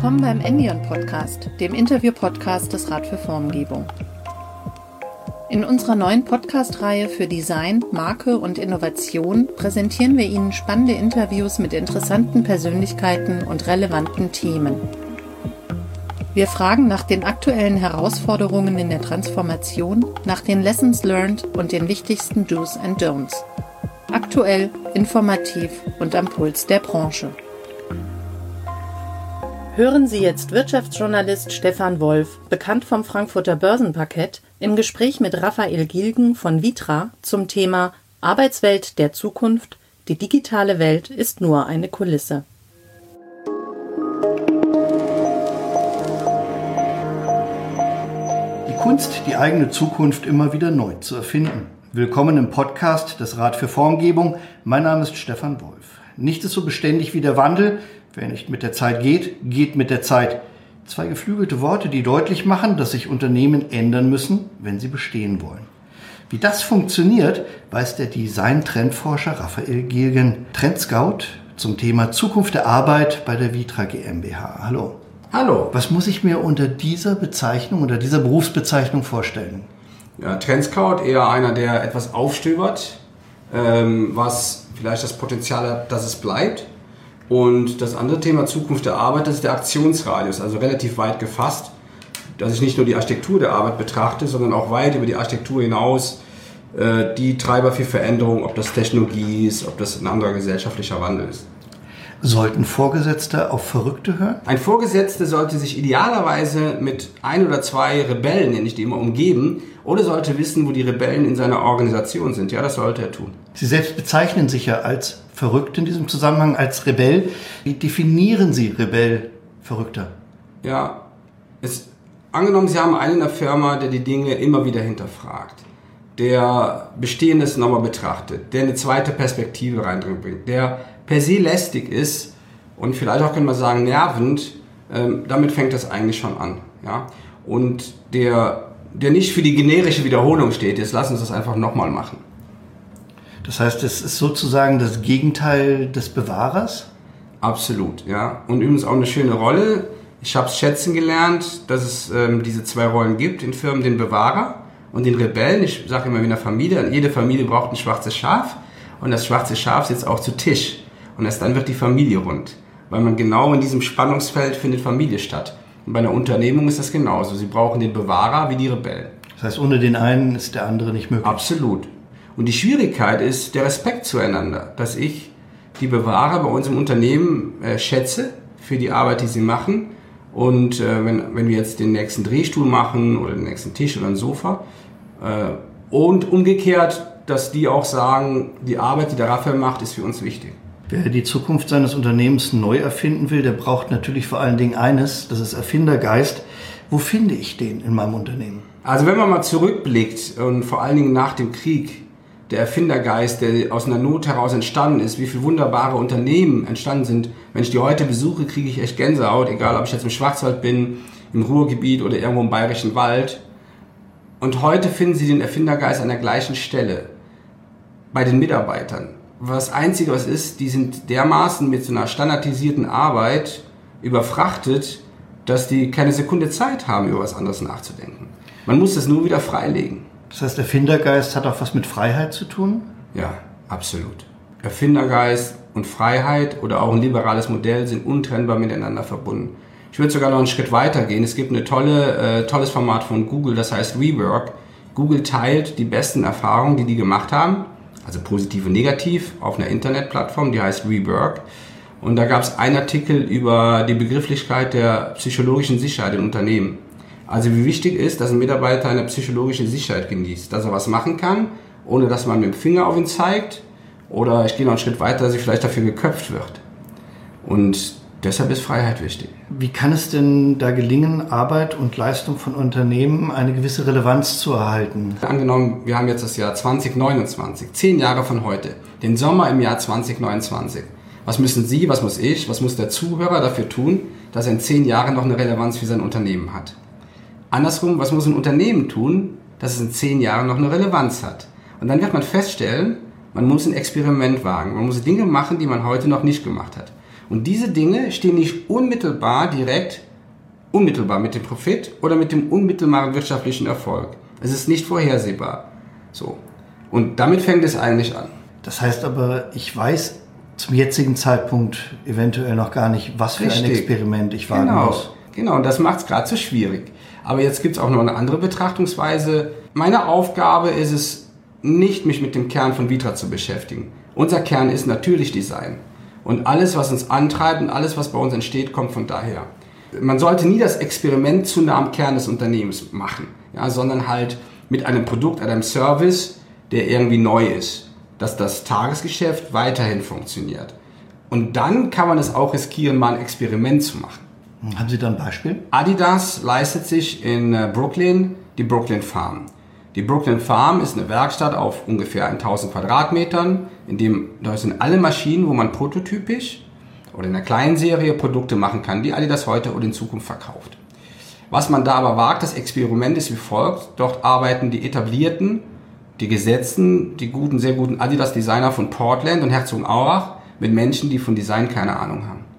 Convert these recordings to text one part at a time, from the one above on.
Willkommen beim Endion Podcast, dem Interview-Podcast des Rat für Formgebung. In unserer neuen Podcast-Reihe für Design, Marke und Innovation präsentieren wir Ihnen spannende Interviews mit interessanten Persönlichkeiten und relevanten Themen. Wir fragen nach den aktuellen Herausforderungen in der Transformation, nach den Lessons learned und den wichtigsten Do's and Don'ts. Aktuell, informativ und am Puls der Branche. Hören Sie jetzt Wirtschaftsjournalist Stefan Wolf, bekannt vom Frankfurter Börsenparkett, im Gespräch mit Raphael Gilgen von Vitra zum Thema Arbeitswelt der Zukunft, die digitale Welt ist nur eine Kulisse. Die Kunst, die eigene Zukunft immer wieder neu zu erfinden. Willkommen im Podcast des Rat für Formgebung. Mein Name ist Stefan Wolf. Nichts ist so beständig wie der Wandel. Wer nicht mit der Zeit geht, geht mit der Zeit. Zwei geflügelte Worte, die deutlich machen, dass sich Unternehmen ändern müssen, wenn sie bestehen wollen. Wie das funktioniert, weiß der Design-Trendforscher Raphael Gilgen, Trendscout zum Thema Zukunft der Arbeit bei der Vitra GmbH. Hallo. Hallo. Was muss ich mir unter dieser Bezeichnung, unter dieser Berufsbezeichnung vorstellen? Ja, Trendscout eher einer, der etwas aufstöbert, was vielleicht das Potenzial hat, dass es bleibt. Und das andere Thema Zukunft der Arbeit, das ist der Aktionsradius, also relativ weit gefasst, dass ich nicht nur die Architektur der Arbeit betrachte, sondern auch weit über die Architektur hinaus die Treiber für Veränderung, ob das Technologie ist, ob das ein anderer gesellschaftlicher Wandel ist. Sollten Vorgesetzte auf Verrückte hören? Ein Vorgesetzter sollte sich idealerweise mit ein oder zwei Rebellen, nenne ich die immer, umgeben oder sollte wissen, wo die Rebellen in seiner Organisation sind. Ja, das sollte er tun. Sie selbst bezeichnen sich ja als verrückt in diesem Zusammenhang, als Rebell. Wie definieren Sie Rebell, Verrückter? Ja, angenommen, Sie haben einen in der Firma, der die Dinge immer wieder hinterfragt, der Bestehendes nochmal betrachtet, der eine zweite Perspektive reinbringt, der per se lästig ist und vielleicht auch, können wir sagen, nervend, damit fängt das eigentlich schon an. Ja? Und der nicht für die generische Wiederholung steht, jetzt lassen Sie uns das einfach nochmal machen. Das heißt, es ist sozusagen das Gegenteil des Bewahrers? Absolut, ja. Und übrigens auch eine schöne Rolle. Ich habe es schätzen gelernt, dass es diese zwei Rollen gibt in Firmen, den Bewahrer und den Rebellen. Ich sage immer wie in der Familie, jede Familie braucht ein schwarzes Schaf und das schwarze Schaf sitzt auch zu Tisch. Und erst dann wird die Familie rund, weil man genau in diesem Spannungsfeld findet Familie statt. Und bei einer Unternehmung ist das genauso. Sie brauchen den Bewahrer wie die Rebellen. Das heißt, ohne den einen ist der andere nicht möglich. Absolut. Und die Schwierigkeit ist der Respekt zueinander, dass ich die Bewahrer bei uns im Unternehmen schätze für die Arbeit, die sie machen. Und wenn wir jetzt den nächsten Drehstuhl machen oder den nächsten Tisch oder ein Sofa und umgekehrt, dass die auch sagen, die Arbeit, die der Raphael macht, ist für uns wichtig. Wer die Zukunft seines Unternehmens neu erfinden will, der braucht natürlich vor allen Dingen eines, das ist Erfindergeist. Wo finde ich den in meinem Unternehmen? Also wenn man mal zurückblickt und vor allen Dingen nach dem Krieg, der Erfindergeist, der aus einer Not heraus entstanden ist, wie viele wunderbare Unternehmen entstanden sind. Wenn ich die heute besuche, kriege ich echt Gänsehaut, egal ob ich jetzt im Schwarzwald bin, im Ruhrgebiet oder irgendwo im Bayerischen Wald. Und heute finden Sie den Erfindergeist an der gleichen Stelle, bei den Mitarbeitern. Das Einzige, was ist, die sind dermaßen mit so einer standardisierten Arbeit überfrachtet, dass die keine Sekunde Zeit haben, über was anderes nachzudenken. Man muss das nur wieder freilegen. Das heißt, Erfindergeist hat auch was mit Freiheit zu tun? Ja, absolut. Erfindergeist und Freiheit oder auch ein liberales Modell sind untrennbar miteinander verbunden. Ich würde sogar noch einen Schritt weiter gehen. Es gibt ein tolles Format von Google, das heißt Rework. Google teilt die besten Erfahrungen, die gemacht haben, also positiv und negativ, auf einer Internetplattform, die heißt Rework. Und da gab es einen Artikel über die Begrifflichkeit der psychologischen Sicherheit in Unternehmen. Also wie wichtig ist, dass ein Mitarbeiter eine psychologische Sicherheit genießt, dass er was machen kann, ohne dass man mit dem Finger auf ihn zeigt oder ich gehe noch einen Schritt weiter, dass er vielleicht dafür geköpft wird. Und deshalb ist Freiheit wichtig. Wie kann es denn da gelingen, Arbeit und Leistung von Unternehmen eine gewisse Relevanz zu erhalten? Angenommen, wir haben jetzt das Jahr 2029, 10 Jahre von heute, den Sommer im Jahr 2029. Was müssen Sie, was muss ich, was muss der Zuhörer dafür tun, dass er in 10 Jahren noch eine Relevanz für sein Unternehmen hat? Andersrum, was muss ein Unternehmen tun, dass es in 10 Jahren noch eine Relevanz hat? Und dann wird man feststellen, man muss ein Experiment wagen. Man muss Dinge machen, die man heute noch nicht gemacht hat. Und diese Dinge stehen nicht unmittelbar mit dem Profit oder mit dem unmittelbaren wirtschaftlichen Erfolg. Es ist nicht vorhersehbar. So. Und damit fängt es eigentlich an. Das heißt aber, ich weiß zum jetzigen Zeitpunkt eventuell noch gar nicht, was für ein Experiment ich wagen muss. Genau, und das macht es gerade so schwierig. Aber jetzt gibt es auch noch eine andere Betrachtungsweise. Meine Aufgabe ist es, nicht mich mit dem Kern von Vitra zu beschäftigen. Unser Kern ist natürlich Design. Und alles, was uns antreibt und alles, was bei uns entsteht, kommt von daher. Man sollte nie das Experiment zu nah am Kern des Unternehmens machen, ja, sondern halt mit einem Produkt, einem Service, der irgendwie neu ist, dass das Tagesgeschäft weiterhin funktioniert. Und dann kann man es auch riskieren, mal ein Experiment zu machen. Haben Sie da ein Beispiel? Adidas leistet sich in Brooklyn die Brooklyn Farm. Die Brooklyn Farm ist eine Werkstatt auf ungefähr 1000 Quadratmetern, da sind alle Maschinen, wo man prototypisch oder in einer kleinen Serie Produkte machen kann, die Adidas heute oder in Zukunft verkauft. Was man da aber wagt, das Experiment ist wie folgt. Dort arbeiten die etablierten, die gesetzten, die guten, sehr guten Adidas-Designer von Portland und Herzogenaurach mit Menschen, die von Design keine Ahnung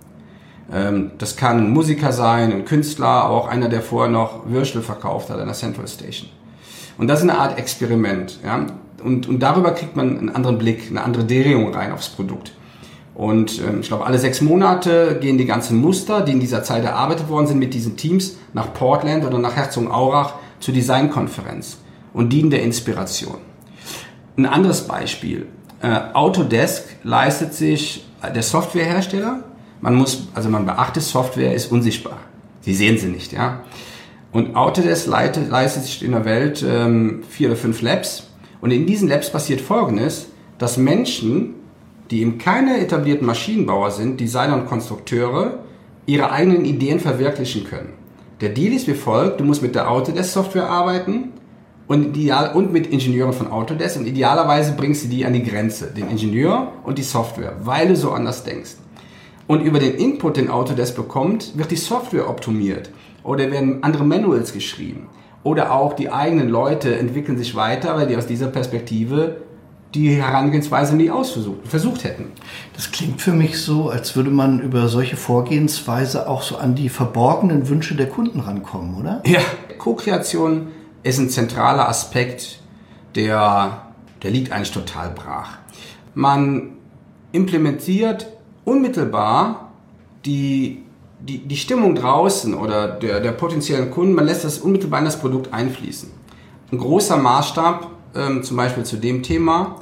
haben. Das kann ein Musiker sein, ein Künstler, aber auch einer, der vorher noch Würstel verkauft hat an der Central Station. Und das ist eine Art Experiment. Ja? Und darüber kriegt man einen anderen Blick, eine andere Drehung rein aufs Produkt. Und ich glaube, alle 6 Monate gehen die ganzen Muster, die in dieser Zeit erarbeitet worden sind, mit diesen Teams nach Portland oder nach Herzogenaurach zur Designkonferenz und dienen der Inspiration. Ein anderes Beispiel. Autodesk leistet sich der Softwarehersteller. Man beachtet, Software ist unsichtbar. Sie sehen sie nicht, ja. Und Autodesk leistet sich in der Welt 4 oder 5 Labs. Und in diesen Labs passiert Folgendes, dass Menschen, die eben keine etablierten Maschinenbauer sind, Designer und Konstrukteure, ihre eigenen Ideen verwirklichen können. Der Deal ist wie folgt: Du musst mit der Autodesk-Software arbeiten und mit Ingenieuren von Autodesk, und idealerweise bringst du die an die Grenze, den Ingenieur und die Software, weil du so anders denkst. Und über den Input, den Autodesk bekommt, wird die Software optimiert oder werden andere Manuals geschrieben. Oder auch die eigenen Leute entwickeln sich weiter, weil die aus dieser Perspektive die Herangehensweise nie versucht hätten. Das klingt für mich so, als würde man über solche Vorgehensweise auch so an die verborgenen Wünsche der Kunden rankommen, oder? Ja, Co-Kreation ist ein zentraler Aspekt, der liegt eigentlich total brach. Man implementiert unmittelbar die Stimmung draußen oder der potenziellen Kunden, man lässt das unmittelbar in das Produkt einfließen. Ein großer Maßstab, zum Beispiel zu dem Thema: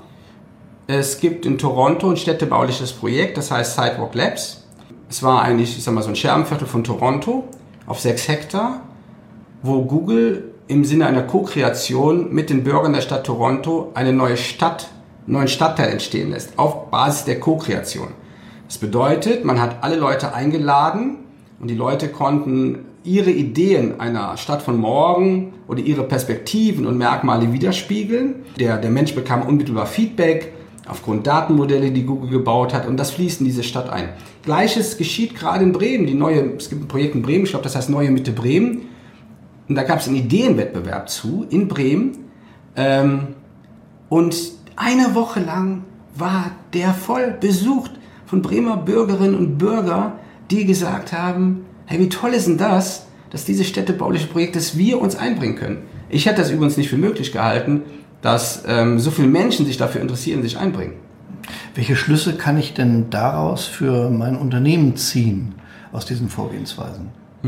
Es gibt in Toronto ein städtebauliches Projekt, das heißt Sidewalk Labs. Es war eigentlich, so ein Scherbenviertel von Toronto auf 6 Hektar, wo Google im Sinne einer Co-Kreation mit den Bürgern der Stadt Toronto einen neuen Stadtteil entstehen lässt, auf Basis der Co-Kreation. Das bedeutet, man hat alle Leute eingeladen und die Leute konnten ihre Ideen einer Stadt von morgen oder ihre Perspektiven und Merkmale widerspiegeln. Der Mensch bekam unmittelbar Feedback aufgrund Datenmodelle, die Google gebaut hat, und das fließt in diese Stadt ein. Gleiches geschieht gerade in Bremen. Es gibt ein Projekt in Bremen, ich glaube, das heißt Neue Mitte Bremen. Und da gab es einen Ideenwettbewerb in Bremen. Und eine Woche lang war der voll besucht von Bremer Bürgerinnen und Bürgern, die gesagt haben: Hey, wie toll ist denn das, dass dieses städtebauliche Projekt, dass wir uns einbringen können. Ich hätte das übrigens nicht für möglich gehalten, dass so viele Menschen sich dafür interessieren, sich einbringen. Welche Schlüsse kann ich denn daraus für mein Unternehmen ziehen, aus diesen Vorgehensweisen?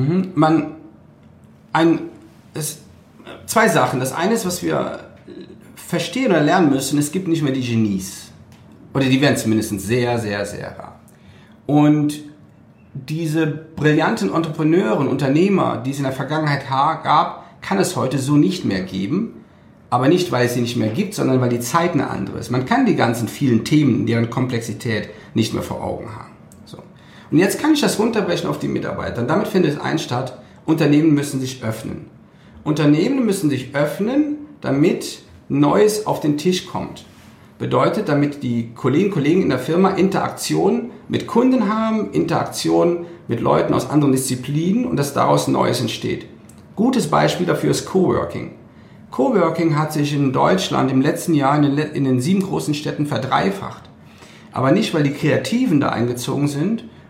Zwei Sachen. Das eine ist, was wir verstehen oder lernen müssen: Es gibt nicht mehr die Genies. Oder die werden zumindest sehr, sehr, sehr rar. Und diese brillanten Entrepreneure und Unternehmer, die es in der Vergangenheit gab, kann es heute so nicht mehr geben. Aber nicht, weil es sie nicht mehr gibt, sondern weil die Zeit eine andere ist. Man kann die ganzen vielen Themen, deren Komplexität, nicht mehr vor Augen haben. So. Und jetzt kann ich das runterbrechen auf die Mitarbeiter. Und damit findet es eins statt: Unternehmen müssen sich öffnen. Unternehmen müssen sich öffnen, damit Neues auf den Tisch kommt. Bedeutet, damit die Kolleginnen und Kollegen in der Firma Interaktion mit Kunden haben, Interaktion mit Leuten aus anderen Disziplinen, und dass daraus Neues entsteht. Gutes Beispiel dafür ist Coworking. Coworking hat sich in Deutschland im letzten Jahr in den 7 großen Städten verdreifacht. Aber nicht, weil die Kreativen da eingezogen sind,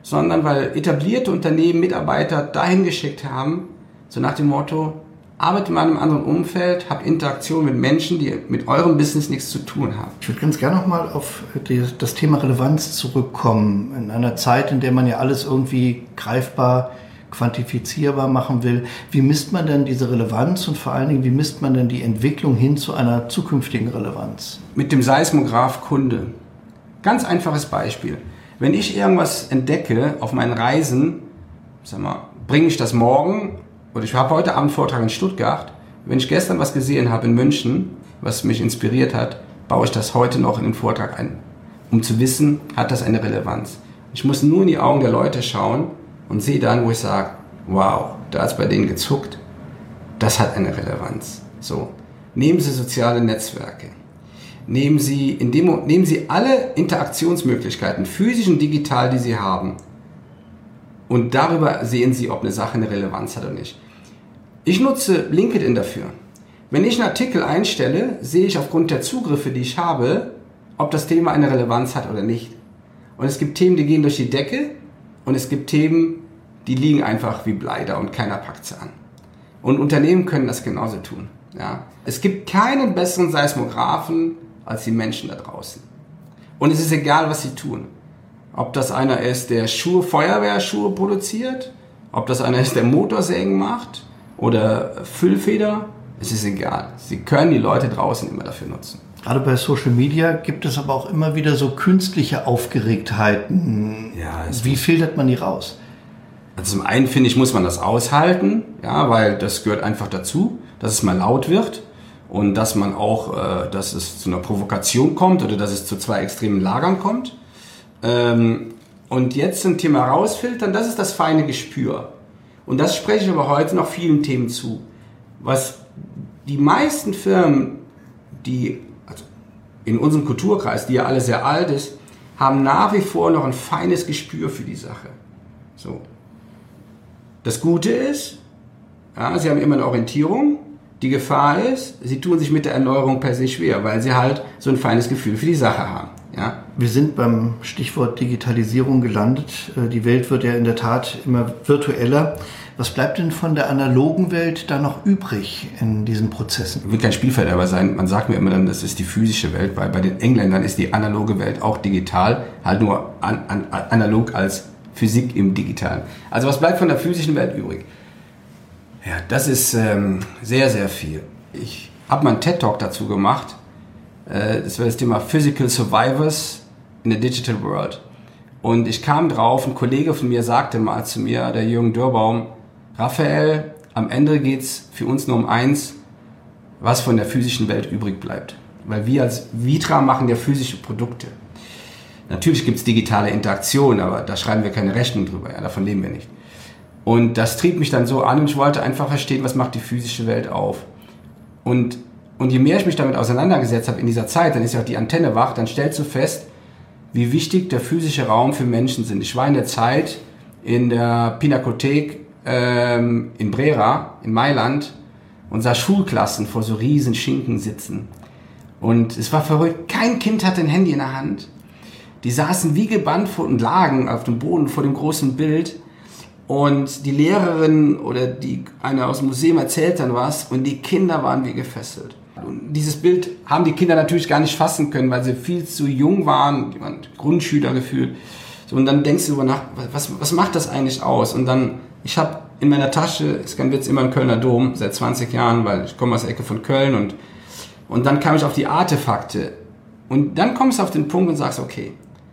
sondern weil etablierte Unternehmen Mitarbeiter dahin geschickt haben, so nach dem Motto, arbeitet in einem anderen Umfeld, habt Interaktion mit Menschen, die mit eurem Business nichts zu tun haben. Ich würde ganz gerne nochmal auf das Thema Relevanz zurückkommen. In einer Zeit, in der man ja alles irgendwie greifbar, quantifizierbar machen will. Wie misst man denn diese Relevanz und vor allen Dingen, wie misst man denn die Entwicklung hin zu einer zukünftigen Relevanz? Mit dem Seismograph Kunde. Ganz einfaches Beispiel. Wenn ich irgendwas entdecke auf meinen Reisen, bringe ich das morgen, oder ich habe heute Abend einen Vortrag in Stuttgart, wenn ich gestern was gesehen habe in München, was mich inspiriert hat, baue ich das heute noch in den Vortrag ein, um zu wissen, hat das eine Relevanz. Ich muss nur in die Augen der Leute schauen und sehe dann, wo ich sage, wow, da hat es bei denen gezuckt, das hat eine Relevanz. So. Nehmen Sie soziale Netzwerke. Nehmen Sie alle Interaktionsmöglichkeiten, physisch und digital, die Sie haben. Und darüber sehen Sie, ob eine Sache eine Relevanz hat oder nicht. Ich nutze LinkedIn dafür. Wenn ich einen Artikel einstelle, sehe ich aufgrund der Zugriffe, die ich habe, ob das Thema eine Relevanz hat oder nicht. Und es gibt Themen, die gehen durch die Decke und es gibt Themen, die liegen einfach wie Blei da und keiner packt sie an. Und Unternehmen können das genauso tun. Ja? Es gibt keinen besseren Seismographen als die Menschen da draußen. Und es ist egal, was sie tun. Ob das einer ist, der Feuerwehrschuhe produziert, ob das einer ist, der Motorsägen macht oder Füllfeder, es ist egal. Sie können die Leute draußen immer dafür nutzen. Gerade bei Social Media gibt es aber auch immer wieder so künstliche Aufgeregtheiten. Ja, wie filtert man die raus? Also zum einen, finde ich, muss man das aushalten, ja, weil das gehört einfach dazu, dass es mal laut wird und dass man auch, dass es zu einer Provokation kommt oder dass es zu zwei extremen Lagern kommt. Und jetzt zum Thema rausfiltern, das ist das feine Gespür. Und das spreche ich aber heute noch vielen Themen zu. Was die meisten Firmen, also in unserem Kulturkreis, die ja alle sehr alt ist, haben nach wie vor noch ein feines Gespür für die Sache. So. Das Gute ist, ja, sie haben immer eine Orientierung. Die Gefahr ist, sie tun sich mit der Erneuerung per se schwer, weil sie halt so ein feines Gefühl für die Sache haben. Ja. Wir sind beim Stichwort Digitalisierung gelandet. Die Welt wird ja in der Tat immer virtueller. Was bleibt denn von der analogen Welt da noch übrig in diesen Prozessen? Ich will kein Spielverderber sein. Man sagt mir immer dann, das ist die physische Welt. Bei den Engländern ist die analoge Welt auch digital, halt nur analog als Physik im Digitalen. Also was bleibt von der physischen Welt übrig? Ja, das ist sehr, sehr viel. Ich habe mal einen TED-Talk dazu gemacht. Das war das Thema Physical Survivors in the Digital World. Und ich kam drauf, ein Kollege von mir sagte mal zu mir, der Jürgen Dürrbaum, Raphael, am Ende geht's für uns nur um eins, was von der physischen Welt übrig bleibt. Weil wir als Vitra machen ja physische Produkte. Natürlich gibt's digitale Interaktion, aber da schreiben wir keine Rechnung drüber, ja, davon leben wir nicht. Und das trieb mich dann so an und ich wollte einfach verstehen, was macht die physische Welt auf. Und je mehr ich mich damit auseinandergesetzt habe in dieser Zeit, dann ist ja auch die Antenne wach, dann stellst du fest, wie wichtig der physische Raum für Menschen sind. Ich war in der Zeit in der Pinakothek in Brera, in Mailand, und sah Schulklassen vor so riesen Schinken sitzen. Und es war verrückt, kein Kind hatte ein Handy in der Hand. Die saßen wie gebannt und lagen auf dem Boden vor dem großen Bild. Und die Lehrerin oder einer aus dem Museum erzählt dann was und die Kinder waren wie gefesselt. Und dieses Bild haben die Kinder natürlich gar nicht fassen können, weil sie viel zu jung waren, die waren Grundschüler gefühlt. So, und dann denkst du darüber nach, was macht das eigentlich aus? Und dann, ich habe in meiner Tasche, ist kein Witz, immer einen Kölner Dom, seit 20 Jahren, weil ich komme aus der Ecke von Köln und dann kam ich auf die Artefakte. Und dann kommst du auf den Punkt und sagst, okay,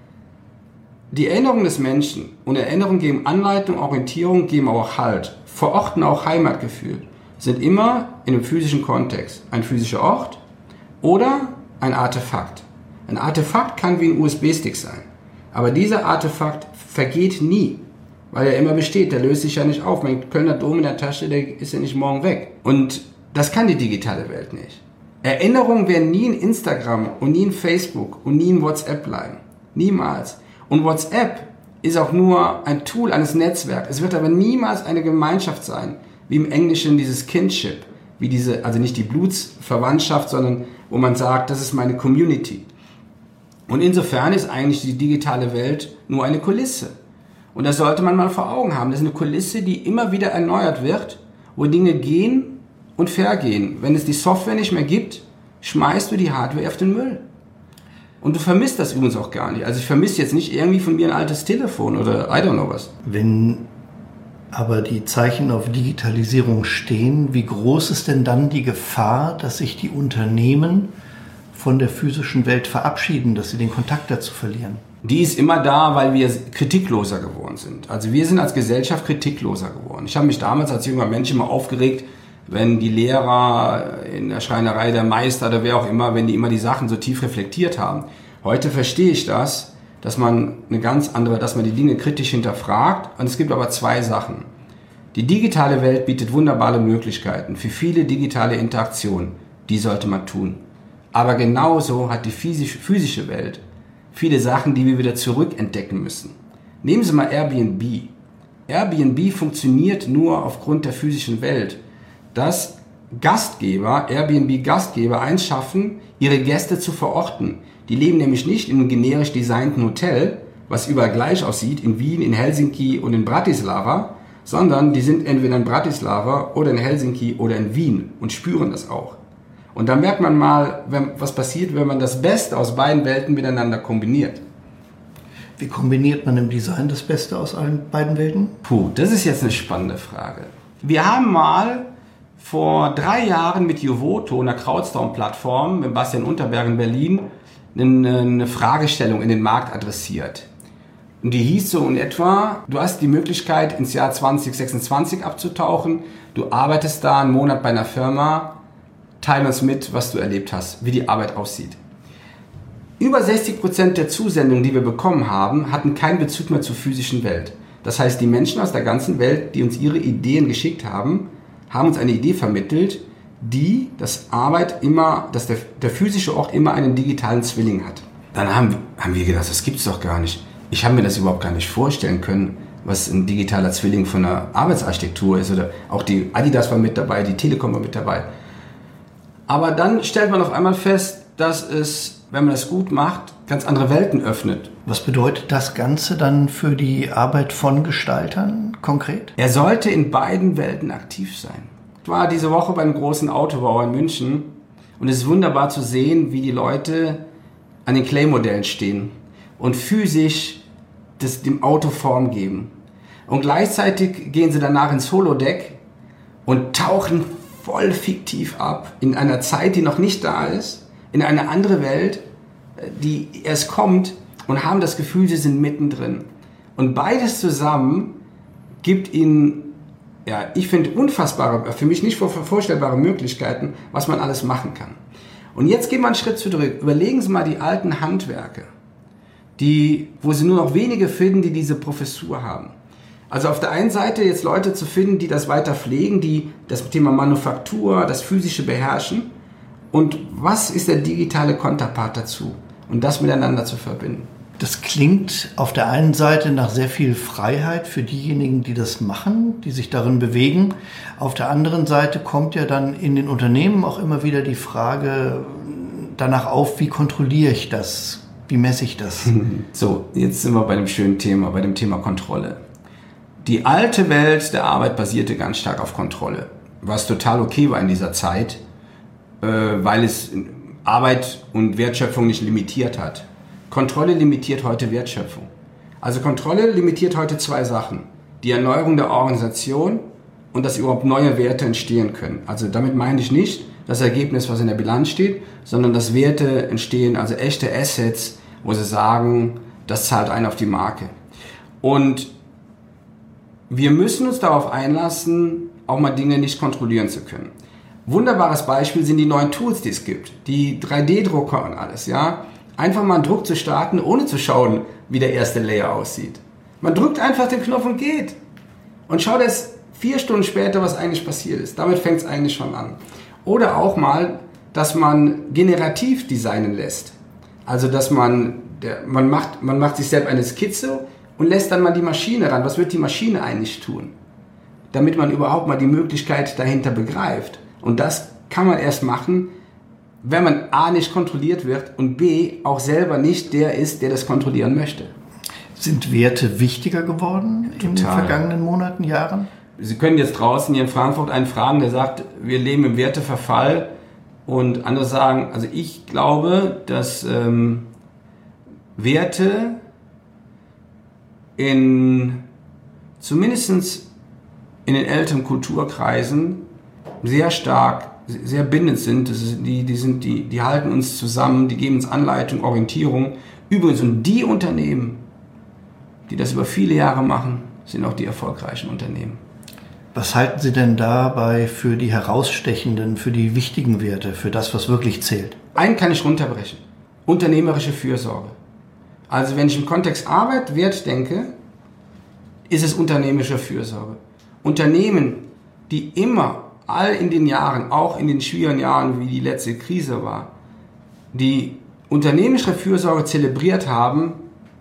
die Erinnerungen des Menschen und Erinnerungen geben Anleitung, Orientierung, geben auch Halt, verorten auch Heimatgefühl, sind immer in einem physischen Kontext. Ein physischer Ort oder ein Artefakt. Ein Artefakt kann wie ein USB-Stick sein, aber dieser Artefakt vergeht nie, weil er immer besteht, der löst sich ja nicht auf. Mein Kölner Dom in der Tasche, der ist ja nicht morgen weg. Und das kann die digitale Welt nicht. Erinnerungen werden nie in Instagram und nie in Facebook und nie in WhatsApp bleiben. Niemals. Und WhatsApp ist auch nur ein Tool eines Netzwerks. Es wird aber niemals eine Gemeinschaft sein, wie im Englischen dieses Kinship, also nicht die Blutsverwandtschaft, sondern wo man sagt, das ist meine Community. Und insofern ist eigentlich die digitale Welt nur eine Kulisse. Und das sollte man mal vor Augen haben. Das ist eine Kulisse, die immer wieder erneuert wird, wo Dinge gehen und vergehen. Wenn es die Software nicht mehr gibt, schmeißt du die Hardware auf den Müll. Und du vermisst das übrigens auch gar nicht. Also ich vermisse jetzt nicht irgendwie von mir ein altes Telefon oder I don't know was. Wenn aber die Zeichen auf Digitalisierung stehen, wie groß ist denn dann die Gefahr, dass sich die Unternehmen von der physischen Welt verabschieden, dass sie den Kontakt dazu verlieren? Die ist immer da, weil wir kritikloser geworden sind. Also wir sind als Gesellschaft kritikloser geworden. Ich habe mich damals als junger Mensch immer aufgeregt, wenn die Lehrer in der Schreinerei, der Meister oder wer auch immer, wenn die immer die Sachen so tief reflektiert haben. Heute verstehe ich das, dass man dass man die Dinge kritisch hinterfragt. Und es gibt aber zwei Sachen. Die digitale Welt bietet wunderbare Möglichkeiten für viele digitale Interaktionen. Die sollte man tun. Aber genauso hat die physische Welt viele Sachen, die wir wieder zurückentdecken müssen. Nehmen Sie mal Airbnb. Airbnb funktioniert nur aufgrund der physischen Welt, dass Airbnb-Gastgeber eins schaffen, ihre Gäste zu verorten. Die leben nämlich nicht in einem generisch designten Hotel, was überall gleich aussieht, in Wien, in Helsinki und in Bratislava, sondern die sind entweder in Bratislava oder in Helsinki oder in Wien und spüren das auch. Und da merkt man mal, was passiert, wenn man das Beste aus beiden Welten miteinander kombiniert. Wie kombiniert man im Design das Beste aus beiden Welten? Das ist jetzt eine spannende Frage. Wir haben mal vor 3 Jahren mit Juvoto, einer Crowdstorm-Plattform, mit Bastian Unterberg in Berlin, eine Fragestellung in den Markt adressiert. Und die hieß so in etwa, du hast die Möglichkeit, ins Jahr 2026 abzutauchen, du arbeitest da einen Monat bei einer Firma, teil uns mit, was du erlebt hast, wie die Arbeit aussieht. Über 60% der Zusendungen, die wir bekommen haben, hatten keinen Bezug mehr zur physischen Welt. Das heißt, die Menschen aus der ganzen Welt, die uns ihre Ideen geschickt haben, haben uns eine Idee vermittelt, dass der physische Ort immer einen digitalen Zwilling hat. Dann haben wir gedacht, das gibt's doch gar nicht. Ich habe mir das überhaupt gar nicht vorstellen können, was ein digitaler Zwilling von einer Arbeitsarchitektur ist. Oder auch die Adidas war mit dabei, die Telekom war mit dabei. Aber dann stellt man auf einmal fest, dass es, wenn man es gut macht, ganz andere Welten öffnet. Was bedeutet das Ganze dann für die Arbeit von Gestaltern konkret? Er sollte in beiden Welten aktiv sein. Ich war diese Woche bei einem großen Autobauer in München und es ist wunderbar zu sehen, wie die Leute an den Clay-Modellen stehen und physisch dem Auto Form geben. Und gleichzeitig gehen sie danach ins Holodeck und tauchen voll fiktiv ab in einer Zeit, die noch nicht da ist, in eine andere Welt, die erst kommt, und haben das Gefühl, sie sind mittendrin. Und beides zusammen gibt ihnen, ich finde, unfassbare, für mich nicht vorstellbare Möglichkeiten, was man alles machen kann. Und jetzt gehen wir einen Schritt zurück. Überlegen Sie mal die alten Handwerke, wo Sie nur noch wenige finden, die diese Professur haben. Also auf der einen Seite jetzt Leute zu finden, die das weiter pflegen, die das Thema Manufaktur, das Physische beherrschen. Und was ist der digitale Konterpart dazu? Und das miteinander zu verbinden. Das klingt auf der einen Seite nach sehr viel Freiheit für diejenigen, die das machen, die sich darin bewegen. Auf der anderen Seite kommt ja dann in den Unternehmen auch immer wieder die Frage danach auf, wie kontrolliere ich das? Wie messe ich das? So, jetzt sind wir bei dem schönen Thema, bei dem Thema Kontrolle. Die alte Welt der Arbeit basierte ganz stark auf Kontrolle, was total okay war in dieser Zeit, weil es Arbeit und Wertschöpfung nicht limitiert hat. Kontrolle limitiert heute Wertschöpfung. Also Kontrolle limitiert heute 2 Sachen. Die Erneuerung der Organisation und dass überhaupt neue Werte entstehen können. Also damit meine ich nicht das Ergebnis, was in der Bilanz steht, sondern dass Werte entstehen, also echte Assets, wo sie sagen, das zahlt ein auf die Marke. Und wir müssen uns darauf einlassen, auch mal Dinge nicht kontrollieren zu können. Wunderbares Beispiel sind die neuen Tools, die es gibt. Die 3D-Drucker und alles, ja. Einfach mal einen Druck zu starten, ohne zu schauen, wie der erste Layer aussieht. Man drückt einfach den Knopf und geht. Und schaut erst 4 Stunden später, was eigentlich passiert ist. Damit fängt es eigentlich schon an. Oder auch mal, dass man generativ designen lässt. Also, dass man macht sich selbst eine Skizze und lässt dann mal die Maschine ran. Was wird die Maschine eigentlich tun? Damit man überhaupt mal die Möglichkeit dahinter begreift. Und das kann man erst machen, wenn man A, nicht kontrolliert wird und B, auch selber nicht der ist, der das kontrollieren möchte. Sind Werte wichtiger geworden in den vergangenen Monaten, Jahren? Sie können jetzt draußen hier in Frankfurt einen fragen, der sagt, wir leben im Werteverfall, und andere sagen, also ich glaube, dass Werte zumindest in den älteren Kulturkreisen sehr stark, sehr bindend sind. Die halten uns zusammen, die geben uns Anleitung, Orientierung. Übrigens, und die Unternehmen, die das über viele Jahre machen, sind auch die erfolgreichen Unternehmen. Was halten Sie denn dabei für die herausstechenden, für die wichtigen Werte, für das, was wirklich zählt? Einen kann ich runterbrechen. Unternehmerische Fürsorge. Also wenn ich im Kontext Arbeit, Wert denke, ist es unternehmerische Fürsorge. Unternehmen, die immer, all in den Jahren, auch in den schwierigen Jahren, wie die letzte Krise war, die unternehmerische Fürsorge zelebriert haben,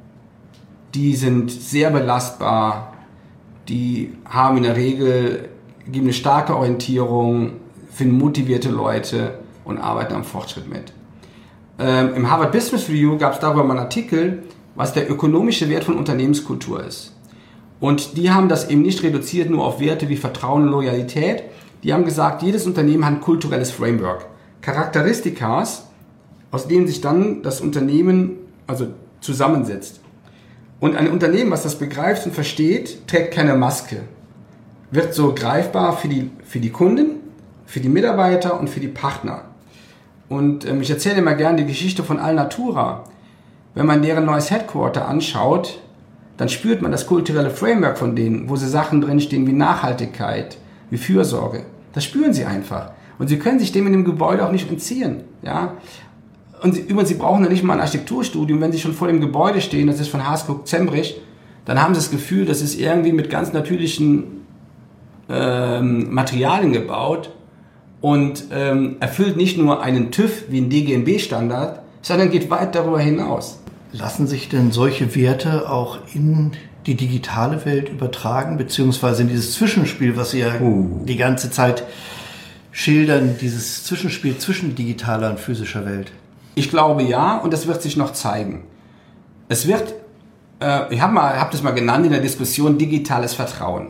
die sind sehr belastbar, die haben in der Regel, geben eine starke Orientierung, finden motivierte Leute und arbeiten am Fortschritt mit. Im Harvard Business Review gab es darüber mal einen Artikel, was der ökonomische Wert von Unternehmenskultur ist. Und die haben das eben nicht reduziert nur auf Werte wie Vertrauen und Loyalität. Die haben gesagt, jedes Unternehmen hat ein kulturelles Framework. Charakteristikas, aus denen sich dann das Unternehmen zusammensetzt. Und ein Unternehmen, was das begreift und versteht, trägt keine Maske. Wird so greifbar für die Kunden, für die Mitarbeiter und für die Partner. Und ich erzähle immer gerne die Geschichte von Alnatura. Wenn man deren neues Headquarter anschaut, dann spürt man das kulturelle Framework von denen, wo sie Sachen drinstehen wie Nachhaltigkeit, wie Fürsorge. Das spüren sie einfach. Und sie können sich dem in dem Gebäude auch nicht entziehen. Ja? Und sie brauchen ja nicht mal ein Architekturstudium. Wenn sie schon vor dem Gebäude stehen, das ist von Haskell-Zembrich, dann haben sie das Gefühl, das ist irgendwie mit ganz natürlichen Materialien gebaut und erfüllt nicht nur einen TÜV wie ein DGNB-Standard, sondern geht weit darüber hinaus. Lassen sich denn solche Werte auch in die digitale Welt übertragen, beziehungsweise in dieses Zwischenspiel, was Sie ja die ganze Zeit schildern, dieses Zwischenspiel zwischen digitaler und physischer Welt? Ich glaube ja, und das wird sich noch zeigen. Es wird, ich hab das mal genannt in der Diskussion, digitales Vertrauen.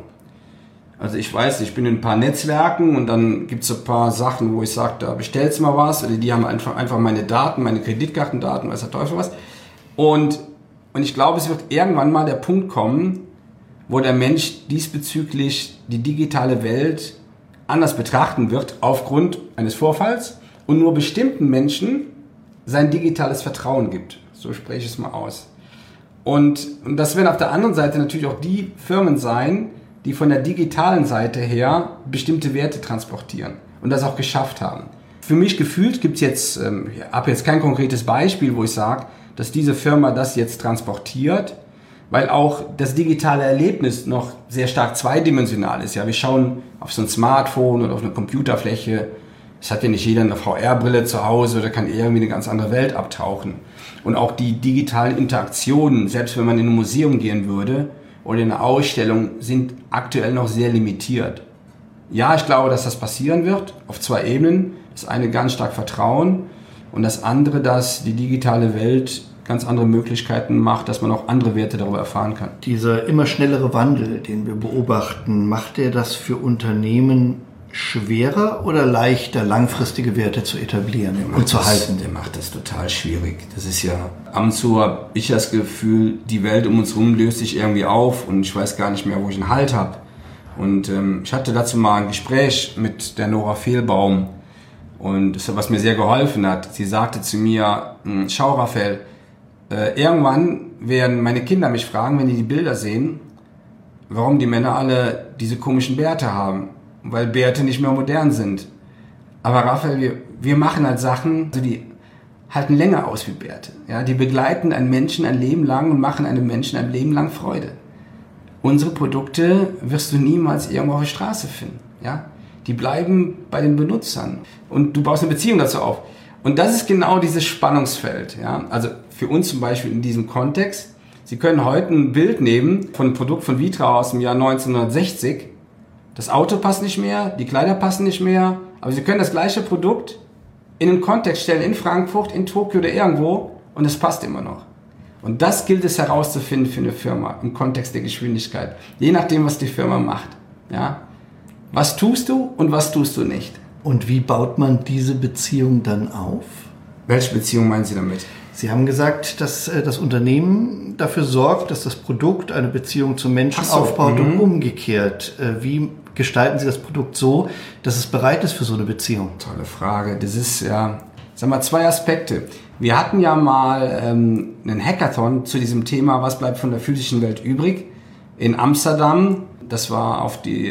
Also ich weiß, ich bin in ein paar Netzwerken und dann gibt es ein paar Sachen, wo ich sage, da bestellst du mal was, oder die haben einfach meine Daten, meine Kreditkartendaten, weiß der Teufel was. Und ich glaube, es wird irgendwann mal der Punkt kommen, wo der Mensch diesbezüglich die digitale Welt anders betrachten wird, aufgrund eines Vorfalls, und nur bestimmten Menschen sein digitales Vertrauen gibt. So spreche ich es mal aus. Und das werden auf der anderen Seite natürlich auch die Firmen sein, die von der digitalen Seite her bestimmte Werte transportieren und das auch geschafft haben. Für mich gefühlt gibt es jetzt, ich habe jetzt kein konkretes Beispiel, wo ich sage, dass diese Firma das jetzt transportiert, weil auch das digitale Erlebnis noch sehr stark zweidimensional ist. Ja, wir schauen auf so ein Smartphone oder auf eine Computerfläche. Es hat ja nicht jeder eine VR-Brille zu Hause oder kann irgendwie eine ganz andere Welt abtauchen. Und auch die digitalen Interaktionen, selbst wenn man in ein Museum gehen würde oder in eine Ausstellung, sind aktuell noch sehr limitiert. Ja, ich glaube, dass das passieren wird, auf zwei Ebenen. Das eine ganz stark Vertrauen und das andere, dass die digitale Welt ganz andere Möglichkeiten macht, dass man auch andere Werte darüber erfahren kann. Dieser immer schnellere Wandel, den wir beobachten, macht der das für Unternehmen schwerer oder leichter, langfristige Werte zu etablieren und zu halten? Der macht das total schwierig. Das ist ja, ab und zu habe ich das Gefühl, die Welt um uns herum löst sich irgendwie auf und ich weiß gar nicht mehr, wo ich einen Halt habe. Und ich hatte dazu mal ein Gespräch mit der Nora Fehlbaum und das, was mir sehr geholfen hat. Sie sagte zu mir, schau Raphael, irgendwann werden meine Kinder mich fragen, wenn die Bilder sehen, warum die Männer alle diese komischen Bärte haben. Weil Bärte nicht mehr modern sind. Aber Raphael, wir machen halt Sachen, die halten länger aus wie Bärte. Ja, die begleiten einen Menschen ein Leben lang und machen einem Menschen ein Leben lang Freude. Unsere Produkte wirst du niemals irgendwo auf der Straße finden. Ja? Die bleiben bei den Benutzern. Und du baust eine Beziehung dazu auf. Und das ist genau dieses Spannungsfeld. Ja? Also für uns zum Beispiel in diesem Kontext. Sie können heute ein Bild nehmen von einem Produkt von Vitra aus dem Jahr 1960. Das Auto passt nicht mehr, die Kleider passen nicht mehr, aber Sie können das gleiche Produkt in einen Kontext stellen, in Frankfurt, in Tokio oder irgendwo, und es passt immer noch. Und das gilt es herauszufinden für eine Firma im Kontext der Geschwindigkeit. Je nachdem, was die Firma macht. Ja? Was tust du und was tust du nicht? Und wie baut man diese Beziehung dann auf? Welche Beziehung meinen Sie damit? Sie haben gesagt, dass das Unternehmen dafür sorgt, dass das Produkt eine Beziehung zum Menschen aufbaut und umgekehrt. Wie gestalten Sie das Produkt so, dass es bereit ist für so eine Beziehung? Tolle Frage. Das ist ja, sag mal, zwei Aspekte. Wir hatten ja mal einen Hackathon zu diesem Thema, was bleibt von der physischen Welt übrig, in Amsterdam. Das war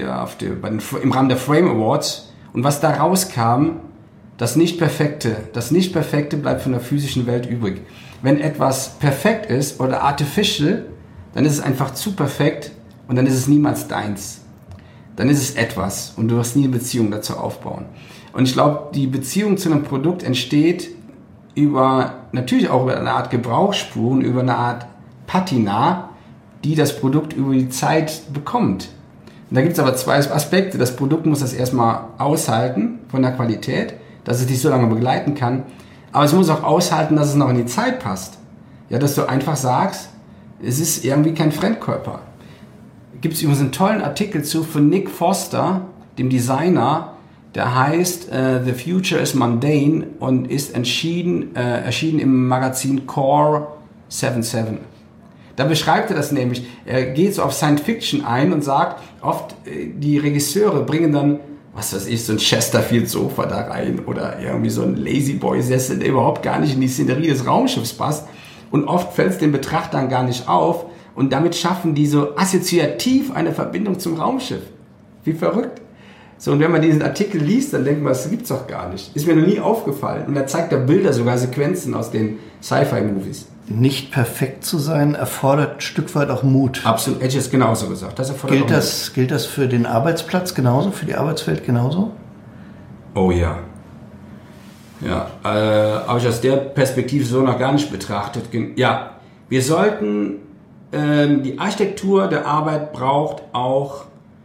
im Rahmen der Frame Awards. Und was da rauskam, das Nicht-Perfekte bleibt von der physischen Welt übrig. Wenn etwas perfekt ist oder artificial, dann ist es einfach zu perfekt und dann ist es niemals deins. Dann ist es etwas und du wirst nie eine Beziehung dazu aufbauen. Und ich glaube, die Beziehung zu einem Produkt entsteht natürlich auch über eine Art Gebrauchsspuren, über eine Art Patina, die das Produkt über die Zeit bekommt. Und da gibt es aber zwei Aspekte. Das Produkt muss das erstmal aushalten von der Qualität, dass es dich so lange begleiten kann. Aber es muss auch aushalten, dass es noch in die Zeit passt. Ja, dass du einfach sagst, es ist irgendwie kein Fremdkörper. Gibt es übrigens einen tollen Artikel von Nick Foster, dem Designer, der heißt The Future is Mundane und ist erschienen im Magazin Core 77. Da beschreibt er das nämlich. Er geht so auf Science Fiction ein und sagt, oft die Regisseure bringen dann, was weiß ich, so ein Chesterfield-Sofa da rein oder irgendwie so ein Lazy-Boy-Sessel, der überhaupt gar nicht in die Szenerie des Raumschiffs passt. Und oft fällt es den Betrachtern gar nicht auf und damit schaffen die so assoziativ eine Verbindung zum Raumschiff. Wie verrückt. So, und wenn man diesen Artikel liest, dann denkt man, das gibt's doch gar nicht. Ist mir noch nie aufgefallen. Und da zeigt er Bilder, sogar Sequenzen aus den Sci-Fi-Movies. Nicht perfekt zu sein erfordert ein Stück weit auch Mut. Absolut, hätte ich es genauso gesagt. Gilt das für den Arbeitsplatz genauso, für die Arbeitswelt genauso? Oh ja. Ja, habe ich aus der Perspektive so noch gar nicht betrachtet. Ja, wir sollten, die Architektur der Arbeit braucht auch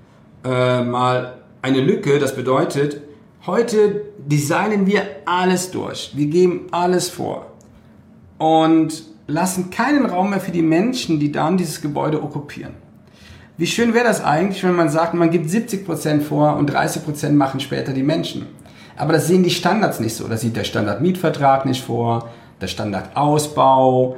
mal eine Lücke. Das bedeutet, heute designen wir alles durch. Wir geben alles vor. Und lassen keinen Raum mehr für die Menschen, die dann dieses Gebäude okkupieren. Wie schön wäre das eigentlich, wenn man sagt, man gibt 70% vor und 30% machen später die Menschen. Aber das sehen die Standards nicht so. Das sieht der Standardmietvertrag nicht vor, der Standardausbau,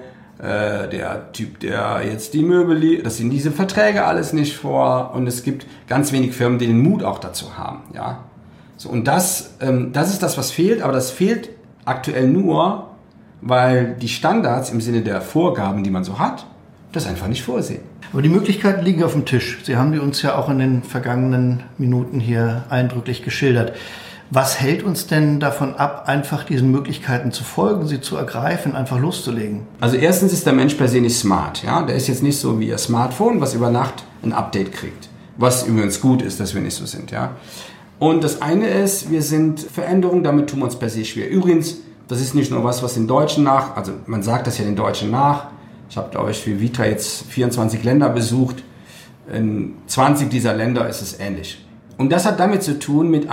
der Typ, der jetzt die Möbel liefert, das sehen diese Verträge alles nicht vor. Und es gibt ganz wenig Firmen, die den Mut auch dazu haben. Ja? So, und das ist das, was fehlt, aber das fehlt aktuell nur, weil die Standards im Sinne der Vorgaben, die man so hat, das einfach nicht vorsehen. Aber die Möglichkeiten liegen auf dem Tisch. Sie haben die uns ja auch in den vergangenen Minuten hier eindrücklich geschildert. Was hält uns denn davon ab, einfach diesen Möglichkeiten zu folgen, sie zu ergreifen, einfach loszulegen? Also erstens ist der Mensch per se nicht smart. Ja? Der ist jetzt nicht so wie Ihr Smartphone, was über Nacht ein Update kriegt. Was übrigens gut ist, dass wir nicht so sind. Ja? Und das eine ist, wir sind Veränderungen, damit tun wir uns per se schwer. Übrigens, das ist nicht nur was den Deutschen also man sagt das ja den Deutschen nach. Ich habe, glaube ich, für Vitra jetzt 24 Länder besucht. In 20 dieser Länder ist es ähnlich. Und das hat damit zu tun mit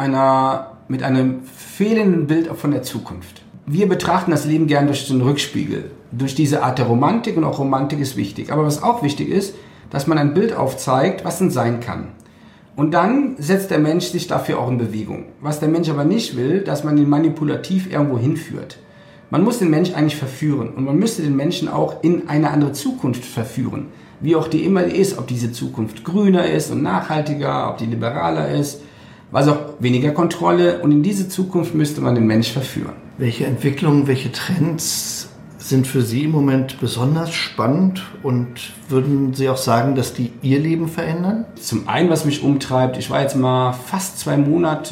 einem fehlenden Bild von der Zukunft. Wir betrachten das Leben gern durch den Rückspiegel, durch diese Art der Romantik, und auch Romantik ist wichtig. Aber was auch wichtig ist, dass man ein Bild aufzeigt, was denn sein kann. Und dann setzt der Mensch sich dafür auch in Bewegung. Was der Mensch aber nicht will, dass man ihn manipulativ irgendwo hinführt. Man muss den Mensch eigentlich verführen und man müsste den Menschen auch in eine andere Zukunft verführen. Wie auch die immer ist, ob diese Zukunft grüner ist und nachhaltiger, ob die liberaler ist, was auch weniger Kontrolle. Und in diese Zukunft müsste man den Mensch verführen. Welche Entwicklungen, welche Trends sind für Sie im Moment besonders spannend und würden Sie auch sagen, dass die Ihr Leben verändern? Zum einen, was mich umtreibt, ich war jetzt mal fast einen Monat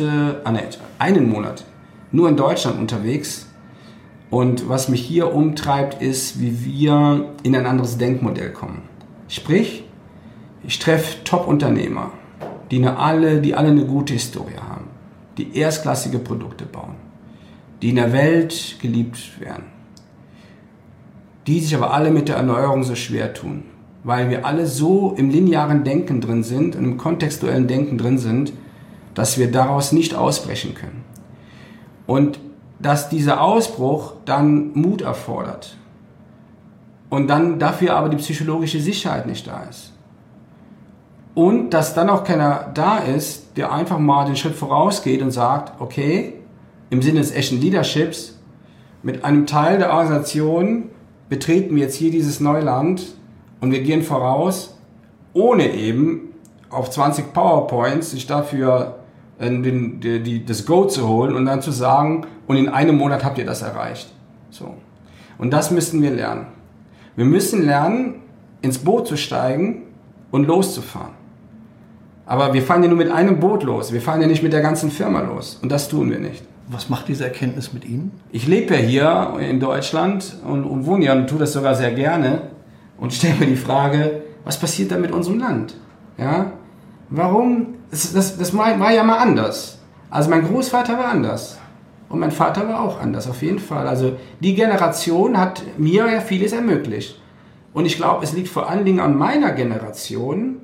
nur in Deutschland unterwegs. Und was mich hier umtreibt, ist, wie wir in ein anderes Denkmodell kommen. Sprich, ich treffe Top-Unternehmer, die alle eine gute Historie haben, die erstklassige Produkte bauen, die in der Welt geliebt werden, die sich aber alle mit der Erneuerung so schwer tun, weil wir alle so im linearen Denken drin sind und im kontextuellen Denken drin sind, dass wir daraus nicht ausbrechen können. Und dass dieser Ausbruch dann Mut erfordert und dann dafür aber die psychologische Sicherheit nicht da ist. Und dass dann auch keiner da ist, der einfach mal den Schritt vorausgeht und sagt, okay, im Sinne des echten Leaderships, mit einem Teil der Organisation betreten wir jetzt hier dieses Neuland und wir gehen voraus, ohne eben auf 20 PowerPoints sich dafür das Go zu holen und dann zu sagen, und in einem Monat habt ihr das erreicht. So. Und das müssen wir lernen. Wir müssen lernen, ins Boot zu steigen und loszufahren. Aber wir fahren ja nur mit einem Boot los. Wir fahren ja nicht mit der ganzen Firma los. Und das tun wir nicht. Was macht diese Erkenntnis mit Ihnen? Ich lebe ja hier in Deutschland und wohne hier und tue das sogar sehr gerne und stelle mir die Frage, was passiert da mit unserem Land? Ja? Warum? Das war ja mal anders. Also mein Großvater war anders. Und mein Vater war auch anders, auf jeden Fall. Also die Generation hat mir ja vieles ermöglicht. Und ich glaube, es liegt vor allen Dingen an meiner Generation,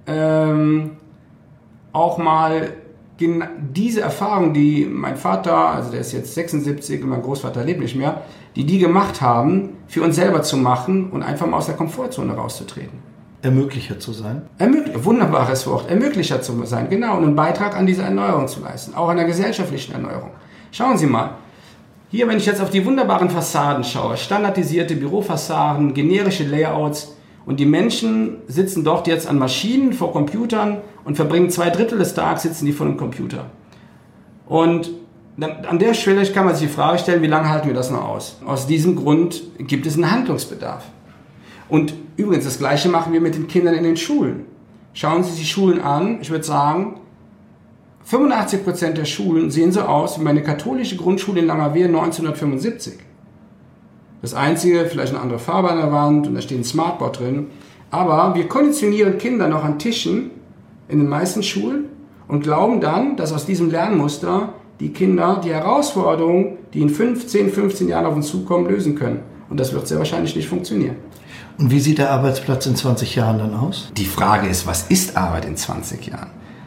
auch mal diese Erfahrung, die mein Vater, also der ist jetzt 76 und mein Großvater lebt nicht mehr, die gemacht haben, für uns selber zu machen und einfach mal aus der Komfortzone rauszutreten. Ermöglicher zu sein? Wunderbares Wort, Ermöglicher zu sein, genau, und einen Beitrag an dieser Erneuerung zu leisten, auch an der gesellschaftlichen Erneuerung. Schauen Sie mal, hier, wenn ich jetzt auf die wunderbaren Fassaden schaue, standardisierte Bürofassaden, generische Layouts, und die Menschen sitzen dort jetzt an Maschinen vor Computern und verbringen 2/3 des Tages sitzen die vor dem Computer. Und an der Stelle kann man sich die Frage stellen, wie lange halten wir das noch aus? Aus diesem Grund gibt es einen Handlungsbedarf. Und übrigens, das Gleiche machen wir mit den Kindern in den Schulen. Schauen Sie sich die Schulen an. Ich würde sagen, 85% der Schulen sehen so aus wie meine katholische Grundschule in Langerwehe 1975. Das Einzige, vielleicht eine andere Farbe an der Wand und da steht ein Smartboard drin. Aber wir konditionieren Kinder noch an Tischen in den meisten Schulen und glauben dann, dass aus diesem Lernmuster die Kinder die Herausforderungen, die in 15 Jahren auf uns zukommen, lösen können. Und das wird sehr wahrscheinlich nicht funktionieren. Und wie sieht der Arbeitsplatz in 20 Jahren dann aus? Die Frage ist, was ist Arbeit in 20 Jahren?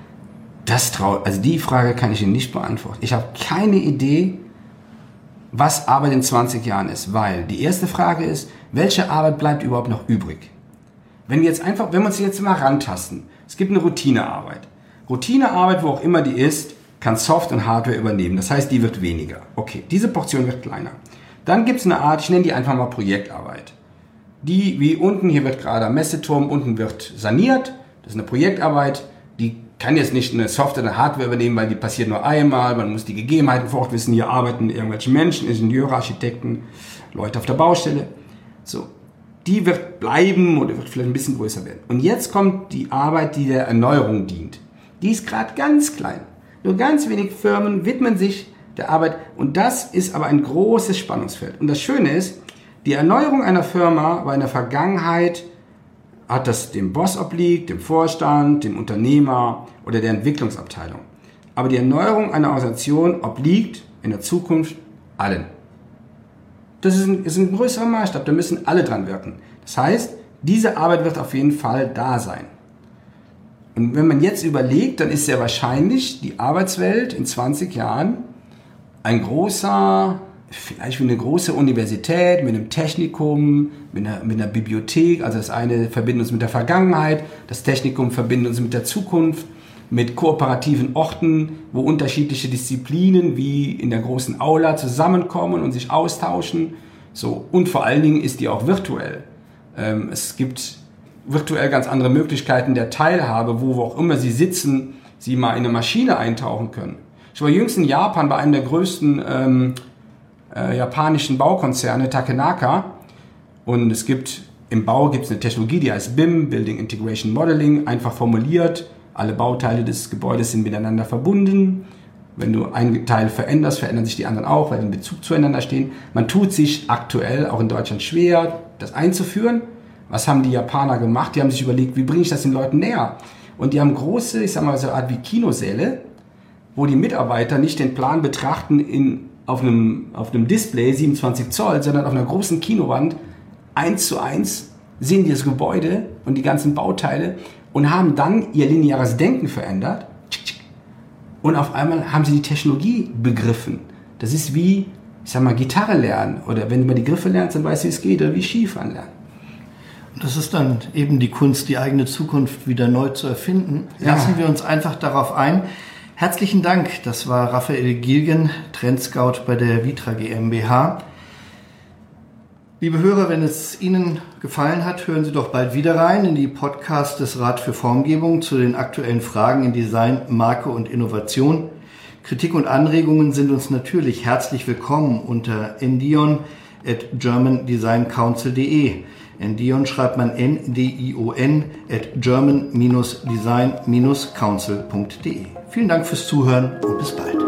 Also die Frage kann ich Ihnen nicht beantworten. Ich habe keine Idee, was Arbeit in 20 Jahren ist, weil die erste Frage ist, welche Arbeit bleibt überhaupt noch übrig? Wenn wir uns jetzt mal rantasten, es gibt eine Routinearbeit. Routinearbeit, wo auch immer die ist, kann Soft- und Hardware übernehmen. Das heißt, die wird weniger. Okay, diese Portion wird kleiner. Dann gibt es eine Art, ich nenne die einfach mal Projektarbeit. Die, wie unten, hier wird gerade am Messeturm, unten wird saniert. Das ist eine Projektarbeit, die kann jetzt nicht eine Software oder Hardware übernehmen, weil die passiert nur einmal, man muss die Gegebenheiten vor Ort wissen, hier arbeiten irgendwelche Menschen, Ingenieure, Architekten, Leute auf der Baustelle. So, die wird bleiben oder wird vielleicht ein bisschen größer werden. Und jetzt kommt die Arbeit, die der Erneuerung dient. Die ist gerade ganz klein. Nur ganz wenig Firmen widmen sich der Arbeit und das ist aber ein großes Spannungsfeld. Und das Schöne ist, die Erneuerung einer Firma war in der Vergangenheit, hat das dem Boss obliegt, dem Vorstand, dem Unternehmer oder der Entwicklungsabteilung. Aber die Erneuerung einer Organisation obliegt in der Zukunft allen. Das ist ein größerer Maßstab, da müssen alle dran wirken. Das heißt, diese Arbeit wird auf jeden Fall da sein. Und wenn man jetzt überlegt, dann ist sehr wahrscheinlich die Arbeitswelt in 20 Jahren vielleicht wie eine große Universität mit einem Technikum, mit einer Bibliothek. Also das eine verbindet uns mit der Vergangenheit, das Technikum verbindet uns mit der Zukunft, mit kooperativen Orten, wo unterschiedliche Disziplinen wie in der großen Aula zusammenkommen und sich austauschen. So. Und vor allen Dingen ist die auch virtuell. Es gibt virtuell ganz andere Möglichkeiten der Teilhabe, wo auch immer Sie sitzen, Sie mal in eine Maschine eintauchen können. Ich war jüngst in Japan bei einem der größten japanischen Baukonzerne, Takenaka. Und im Bau gibt es eine Technologie, die heißt BIM, Building Integration Modeling, einfach formuliert. Alle Bauteile des Gebäudes sind miteinander verbunden. Wenn du einen Teil veränderst, verändern sich die anderen auch, weil die in Bezug zueinander stehen. Man tut sich aktuell auch in Deutschland schwer, das einzuführen. Was haben die Japaner gemacht? Die haben sich überlegt, wie bringe ich das den Leuten näher? Und die haben große, ich sag mal so eine Art wie Kinosäle, wo die Mitarbeiter nicht den Plan betrachten auf einem Display 27 Zoll, sondern auf einer großen Kinowand 1:1 sehen die das Gebäude und die ganzen Bauteile und haben dann ihr lineares Denken verändert und auf einmal haben sie die Technologie begriffen. Das ist wie, ich sag mal, Gitarre lernen oder wenn du mal die Griffe lernst, dann weißt du, wie es geht oder wie Skifahren lernen. Das ist dann eben die Kunst, die eigene Zukunft wieder neu zu erfinden. Lassen wir uns einfach darauf ein. Herzlichen Dank, das war Raphael Gilgen, Trendscout bei der Vitra GmbH. Liebe Hörer, wenn es Ihnen gefallen hat, hören Sie doch bald wieder rein in die Podcasts des Rat für Formgebung zu den aktuellen Fragen in Design, Marke und Innovation. Kritik und Anregungen sind uns natürlich herzlich willkommen unter endion@germandesigncouncil.de. Endion schreibt man NDION @german-design-council.de. Vielen Dank fürs Zuhören und bis bald.